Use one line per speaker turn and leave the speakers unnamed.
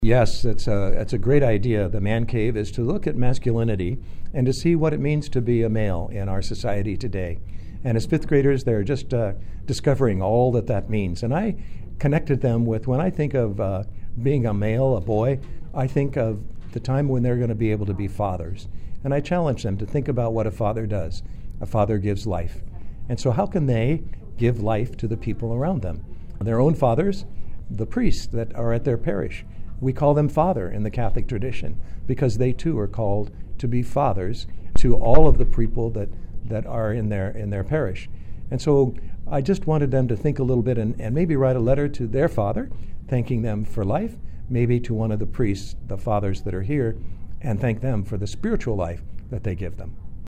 Yes, it's a great idea. The man cave is to look at masculinity and to see what it means to be a male in our society today. And as fifth graders, they're just discovering all that means. And I connected them with, when I think of being a male, a boy, I think of the time when they're going to be able to be fathers. And I challenge them to think about what a father does. A father gives life. And so how can they give life to the people around them? Their own fathers, the priests that are at their parish. We call them father in the Catholic tradition because they too are called to be fathers to all of the people that are in their parish. And so I just wanted them to think a little bit and maybe write a letter to their father, thanking them for life, maybe to one of the priests, the fathers that are here, and thank them for the spiritual life that they give them.